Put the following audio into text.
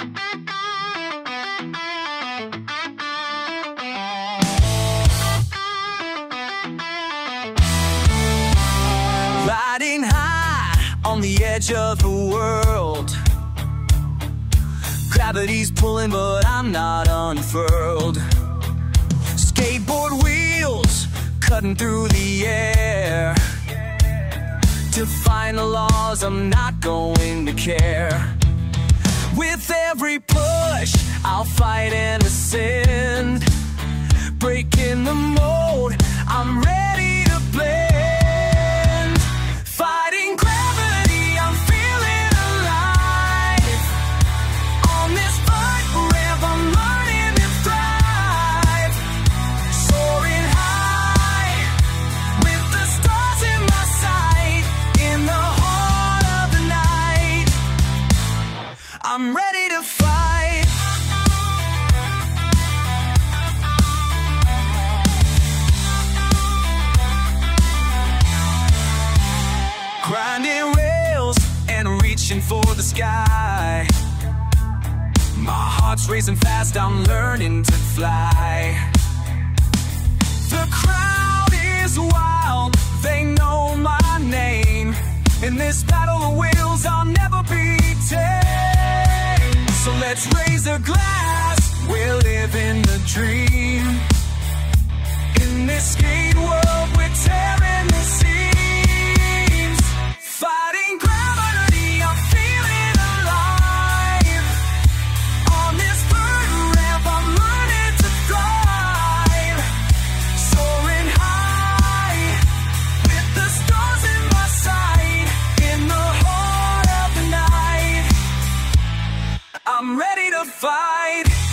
Riding high on the edge of the world. Gravity's pulling, but I'm not unfurled. Skateboard wheels cutting through the air. Defying the laws, I'm not going to care. With every push, I'll fight and ascend. Breaking the mold, I'm ready to blend. Fighting gravity, I'm feeling alive. On this fight forever, I'm learning to thrive. Soaring high, with the stars in my sight. In the heart of the night, I'm ready to fight. Grinding rails and reaching for the sky. My heart's racing fast, I'm learning to fly. The crowd is wild, they know my name. In this battle of wills, I'll never be tamed. So let's raise a glass, we're living the dream. In this skate world, we're tearing the seams. Fighting gravity, I'm feeling alive. On this bird ramp, I'm learning to thrive. Soaring high, with the stars in my sight. In the heart of the night, I'm ready to fight.